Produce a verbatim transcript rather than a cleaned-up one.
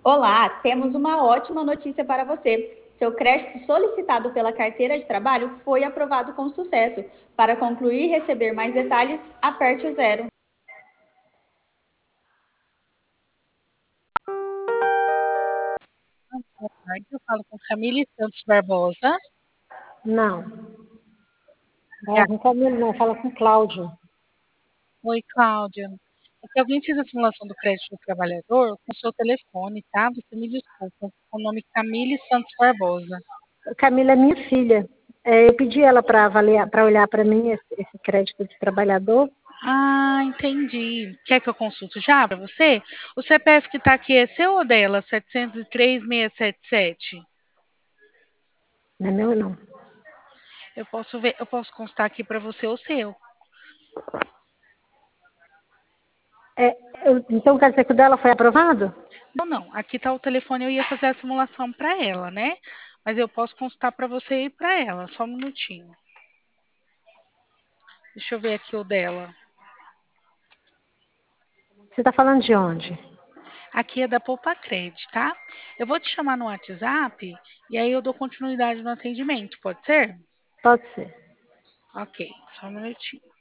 Olá, temos uma ótima notícia para você. Seu crédito solicitado pela carteira de trabalho foi aprovado com sucesso. Para concluir e receber mais detalhes, aperte o zero. Boa tarde, eu falo com Camille Santos Barbosa. Não, É fala a- com Camilo, não, fala com Cláudio. Oi, Cláudia. É que alguém fez a simulação do crédito do trabalhador com o seu telefone, tá? Você me desculpa. O nome é Camille Santos Barbosa. Camila é minha filha. É, eu pedi ela para avaliar, para olhar para mim esse, esse crédito de trabalhador. Ah, entendi. Quer que eu consulte já para você? O C P F que está aqui é seu ou dela? sete zero três, seis sete sete. Não é meu, não. Eu posso ver, eu posso constar aqui para você o seu. É, eu- então quer dizer que o dela foi aprovado? Não, não. Aqui está o telefone, eu ia fazer a simulação para ela, né? Mas eu posso constar para você e para ela. Só um minutinho. Deixa eu ver aqui o dela. Você está falando de onde? Aqui é da Poupa Cred, tá? Eu vou te chamar no WhatsApp e aí eu dou continuidade no atendimento, pode ser? Pode ser. Ok, só um minutinho.